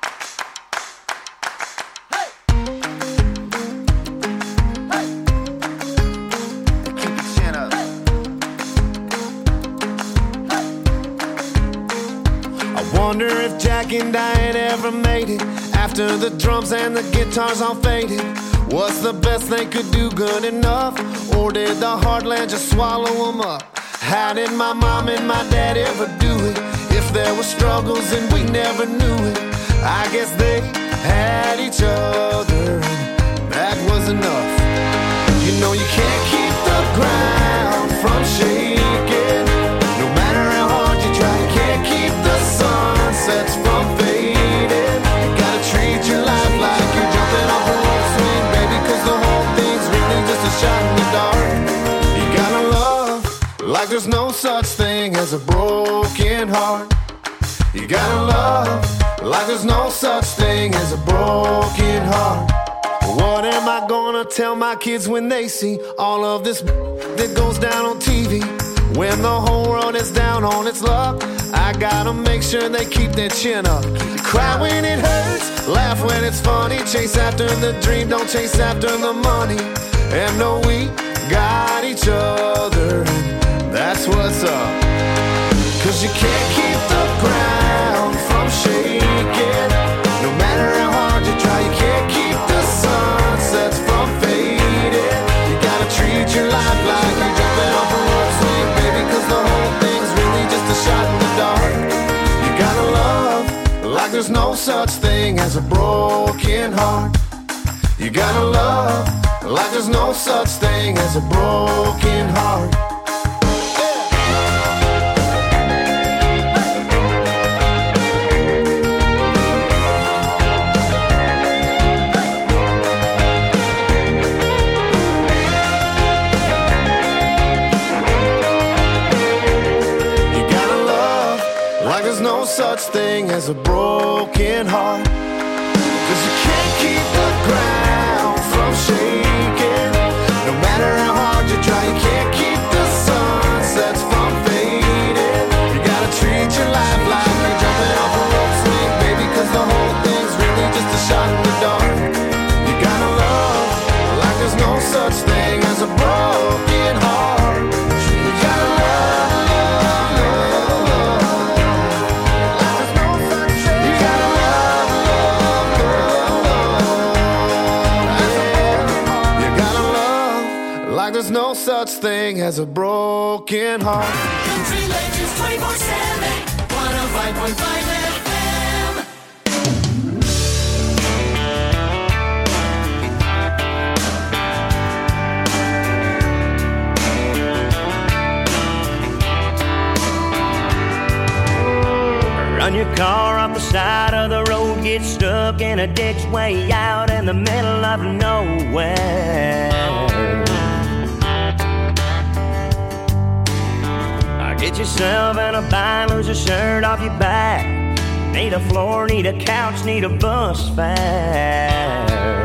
Wonder if Jack and Diane ever made it after the drums and the guitars all faded. What's the best they could do good enough? Or did the heartland just swallow them up? How did my mom and my dad ever do it? If there were struggles and we never knew it, I guess they had each other and that was enough. You know you can't keep the ground from shaking. No matter how hard you try, you can't keep the sunsets from fading. You gotta treat your life like you're jumping off a rope swing, baby, cause the whole thing's really just a shot in the dark. You gotta love like there's no such thing as a broken heart. You gotta love like there's no such thing as a broken heart. What am I gonna tell my kids when they see all of this that goes down on T V? When the whole world is down on its luck, I gotta make sure they keep their chin up. Cry when it hurts, laugh when it's funny. Chase after the dream, don't chase after the money. And know we got each other, and that's what's up. Cause you can't keep the ground from shaking. No matter how hard you try, you can't keep the sunsets from fading. You gotta treat your life like you're jumping off a rope there's no such thing as a broken heart. You gotta love like there's no such thing as a broken heart. There's no such thing as a broken heart, 'cause you can't keep the ground from shaking. No matter how hard you try, you can't keep the sunsets from fading. You gotta treat your life like you're jumping off a rope swing, baby, 'cause the whole thing's really just a shot in the dark. You gotta love like there's no such thing as a broken heart. You gotta love. There's no such thing as a broken heart. Country Legends twenty-four seven, one oh five point five F M. Run your car off the side of the road, get stuck in a ditch way out in the middle of nowhere. Get yourself in a bind, lose a shirt off your back. Need a floor, need a couch, need a bus fare.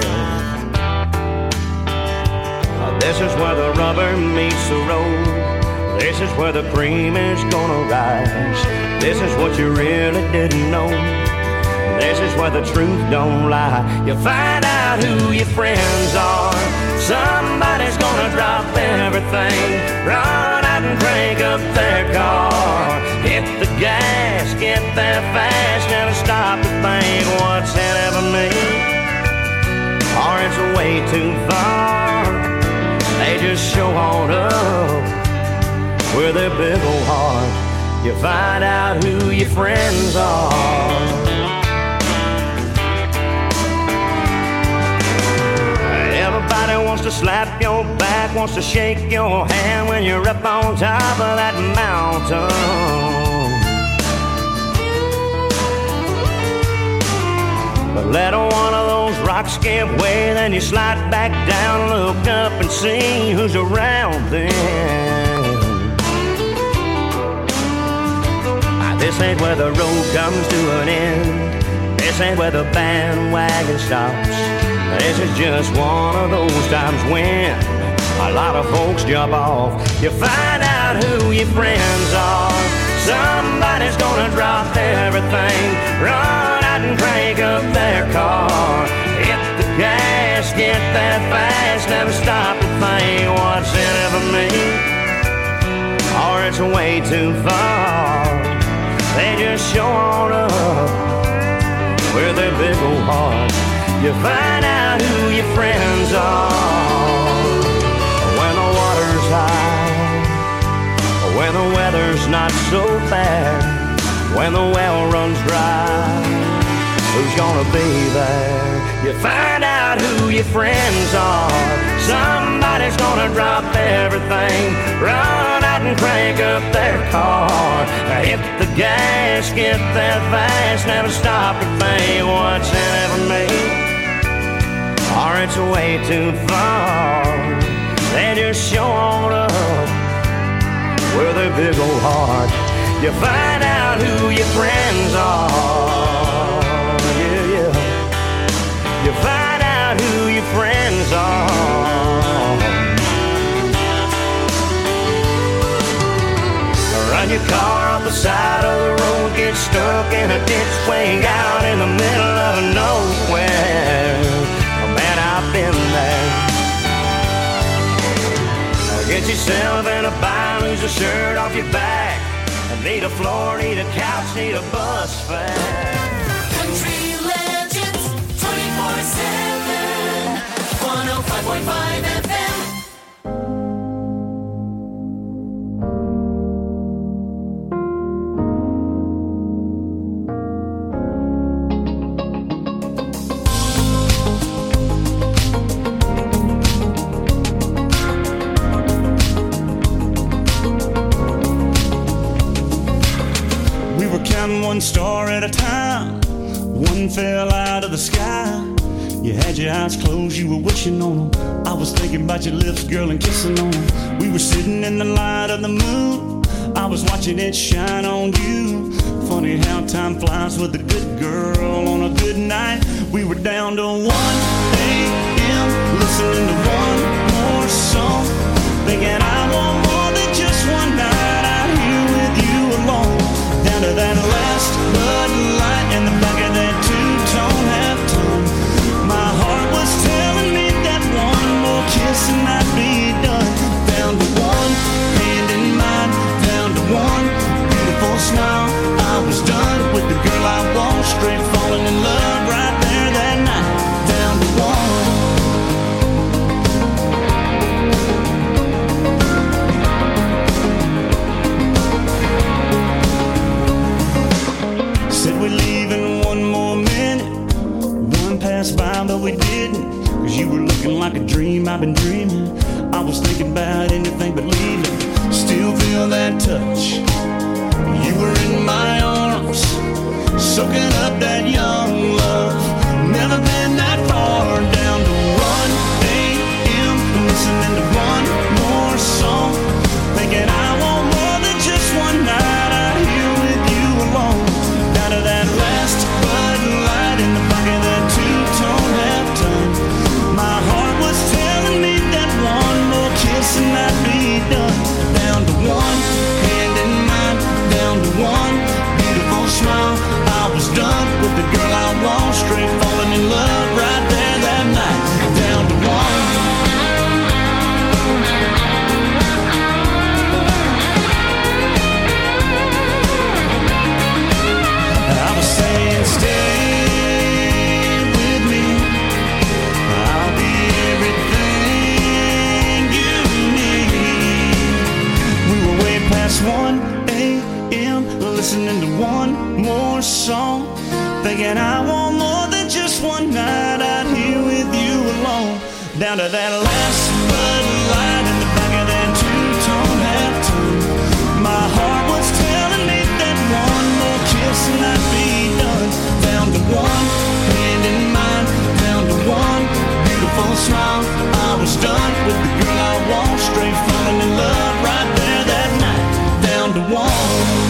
This is where the rubber meets the road. This is where the cream is gonna rise. This is what you really didn't know. This is where the truth don't lie. You find out who your friends are. Somebody's gonna drop everything, run out and crank up their car. Hit the gas, get there fast, never stop to think what's in it for me, or it's way too far. They just show on up with their big old heart. You find out who your friends are. Everybody wants to slap your back, wants to shake your hand when you're up on top of that mountain. But let one of those rocks give way, then you slide back down, look up and see who's around then. This ain't where the road comes to an end. This ain't where the bandwagon stops. This is just one of those times when a lot of folks jump off. You find out who your friends are. Somebody's gonna drop everything, run out and crank up their car. Hit the gas, get there fast, never stop to think what's in it for me, or it's way too far. They just show on up with their big old heart. You find out who your friends are when the water's high, when the weather's not so bad, when the well runs dry. Who's gonna be there? You find out who your friends are. Somebody's gonna drop everything, run out and crank up their car. Hit the gas, get there fast, never stop to think what's in it for me, or it's way too far. They just show on up with their big old heart. You find out who your friends are. Yeah, yeah. You find out who your friends are. Run your car off the side of the road, get stuck in a ditch way out in the middle of nowhere. Man, I've been there. Get yourself in a bind, lose a shirt off your back. Need a floor, need a couch, need a bus fare. Country Legends twenty-four seven, one oh five point five F M. were counting one star at a time. One fell out of the sky. You had your eyes closed, you were wishing on them. I was thinking about your lips, girl, and kissing on them. We were sitting in the light of the moon. I was watching it shine on you. Funny how time flies with a good girl on a good night. We were down to one a.m. listening to one more song, thinking I want more than just one night out here with you alone. Down to that last Bud Light in the back of that two-tone halftone. My heart was telling me that one more kiss and I'd be done. Down to one hand in mine, down to one beautiful smile. I was done with the girl I want, straight falling in love right there that night. Down to one. Said we'd leave in one more minute. One passed by but we didn't, cause you were looking like a dream I've been dreaming. I was thinking about anything but leaving. Still feel that touch. You were in my arms, soaking up that young love. Never been that far. Down to one a.m. listening to one more song, thinking I want more than just one night out here with you alone. Down to that last Bud Light in the back of that two-tone halftone. My heart was telling me that one more kiss and I'd be done. Down to one hand in mine, down to one beautiful smile. I was done with the girl I want, straight falling in love right there that night. Down to one. I was saying stay with me, I'll be everything you need. We were way past one a.m. listening to one more song, thinking I want more than just one night out here with you alone. Down to that last Bud Light in the back of that two-tone halftone. My heart was telling me that one more kiss and I'd be done. Down to one hand in mine, down to one beautiful smile. I was done with the girl I want, straight falling in love right there that night. Down to one.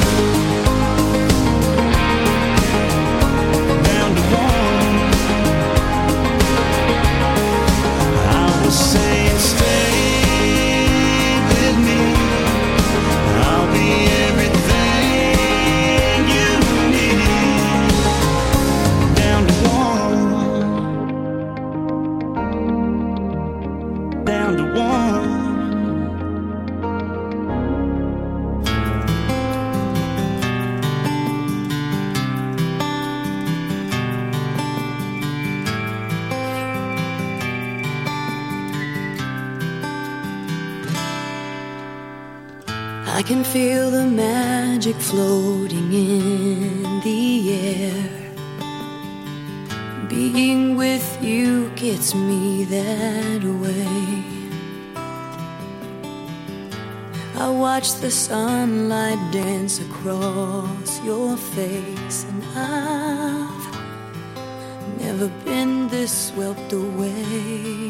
Saying stay with me, I'll be everything you need. Down to one, down to one. I can feel the magic floating in the air. Being with you gets me that way. I watch the sunlight dance across your face, and I've never been this swept away.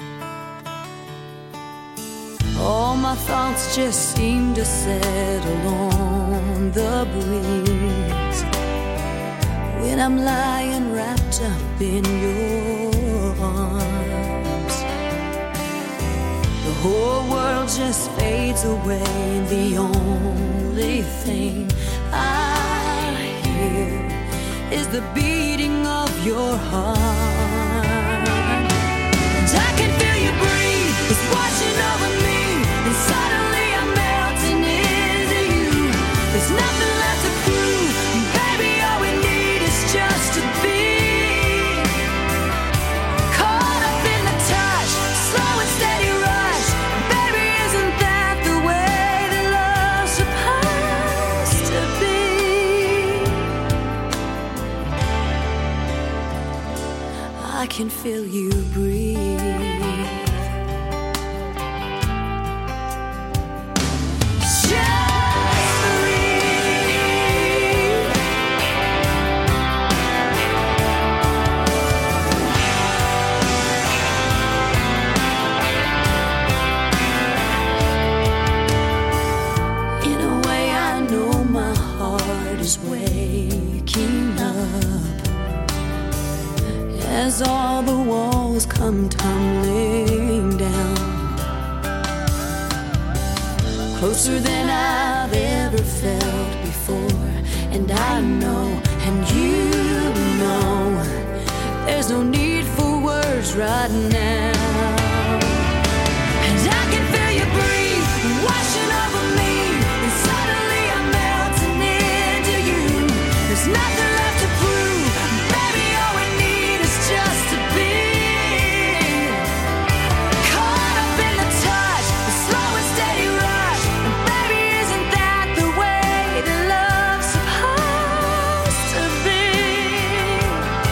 All my thoughts just seem to settle on the breeze when I'm lying wrapped up in your arms. The whole world just fades away, and the only thing I hear is the beating of your heart. And I can feel you breathe, it's washing over me. And suddenly I'm melting into you. There's nothing left to prove. Baby, all we need is just to be caught up in the touch, slow and steady rush. Baby, isn't that the way that love's supposed to be? I can feel you breathe. Just breathe. is waking up as all the walls come tumbling down, closer than I've ever felt before. And I know, and you know, there's no need for words right now.